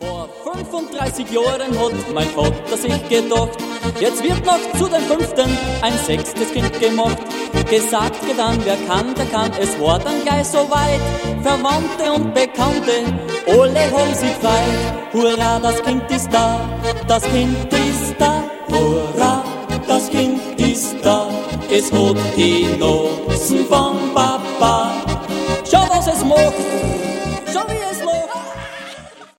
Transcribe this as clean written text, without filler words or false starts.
Vor 35 Jahren hat mein Vater sich gedacht, jetzt wird noch zu dem 5. ein 6. Kind gemacht. Gesagt, getan, wer kann, der kann, es war dann gleich so weit. Verwandte und Bekannte, alle haben sich gefreut. Hurra, das Kind ist da, das Kind ist da. Hurra, das Kind ist da, es hat die Nosen von Papa. Schau, was es macht.